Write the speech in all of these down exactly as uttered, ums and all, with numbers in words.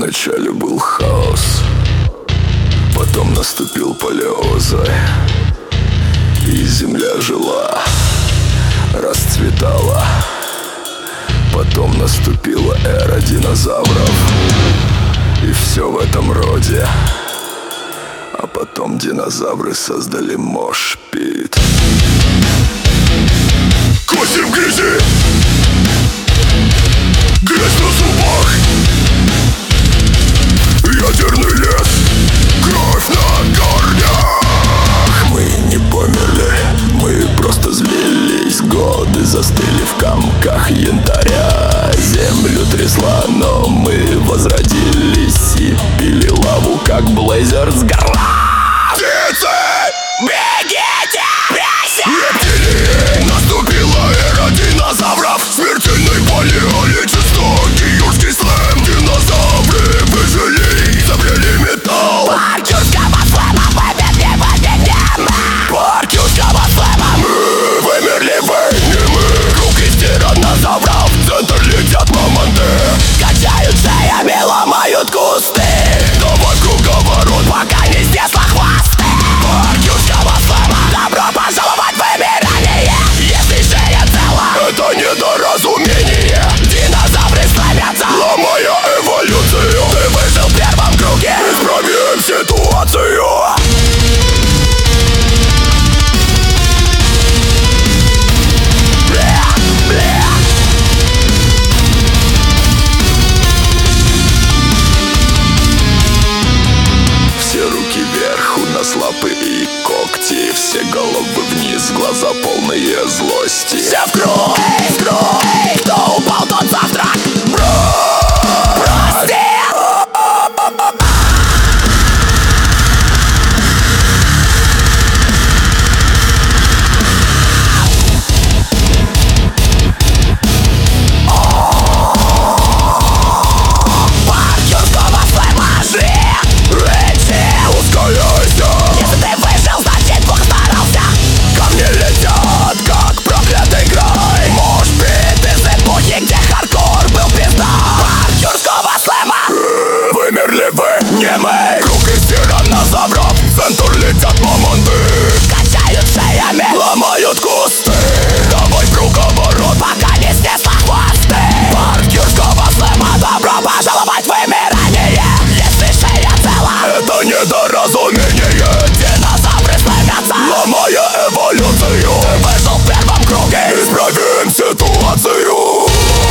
Вначале был хаос, потом наступил палеозой, и земля жила, расцветала. Потом наступила эра динозавров, и все в этом роде. А потом динозавры создали мош-пит. Косим грязи, грязь на зубах, ядерный лес, кровь на корнях. Мы не померли, мы просто злились. Годы застыли в комках янтаря. Землю трясла, но мы возродились и пили лаву, как блейзер с горла. Птицы, бегите, прячься! Рептилии, наступила эра динозавров. Смертельной боли, жестокий юрский слэм. Динозавры выжили, изобрели металл. Парк юрского слэма, вымерли вы, не мы. Парк юрского слэма, мы вымерли вы, не мы. Круг из тираннозавров, в центр летят мамонты. Качают шеями, ломают кусты. Давай круговорот, пока не снесла хвосты. Парк юрского слэма, добро пожаловать в вымирание. Если шея цела, это недоразумение. Динозавры славятся, ломая эволюцию. Ты выжил в первом круге, исправим ситуацию. Лапы и когти, все головы вниз, глаза полные злости. Все в кровь, в кровь, кто упал, тот завтрак. Прости! Парк юрского слэма, жри, рычи, ускоряйся. Если ты выжил, значит плохо старался. Ко мне летят, как проклятый грай. Мош-пит из эпохи, где хардкор был пизда. Парк юрского слэма, вымерли вы, не мы. Круг из тираннозавров, в центр летят мамонты. Качают шеями, ломают кусты. Давай в круговорот, пока не снесла хвосты. Парк юрского слэма, добро пожаловать в вымирание. Если шея цела, это недоразумение. Динозавры славятся, ломая эволюцию. Ты выжил в первом круге, исправим ситуацию.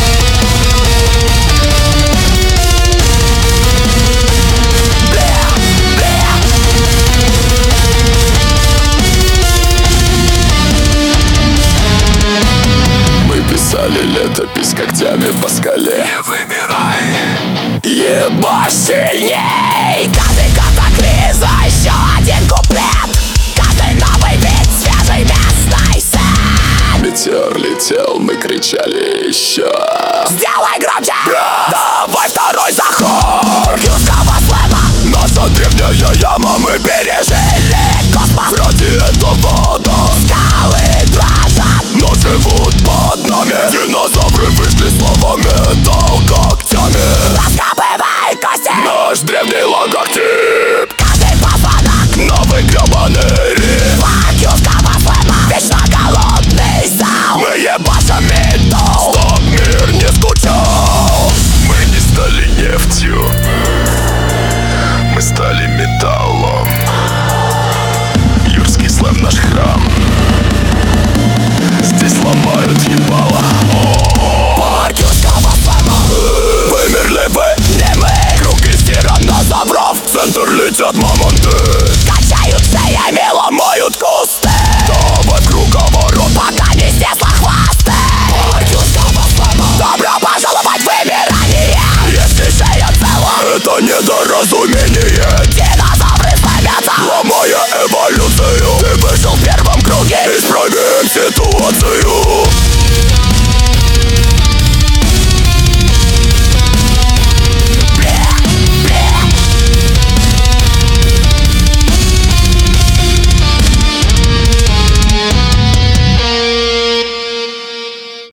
Писали летопись когтями по скале. Не вымирай, ебашь сильней. Каждый катаклизм, еще один куплет. Каждый новый вид, свежий местный сын. Метеор летел, мы кричали еще. Сделай громче, давай второй заход. Юрского слэма, наша древняя яма, мы пережили космос. Ради этого до скалы дрожат, но живут под нами. Динозавры вышли слова металл когтями. Раскапывай кости, наш древний логотип. Каждый позвонок, новый гребаный риф. Парк юрского слэма, вечно голодный зал. Мы ебашим металл, чтоб мир не скучал. Мы не стали нефтью,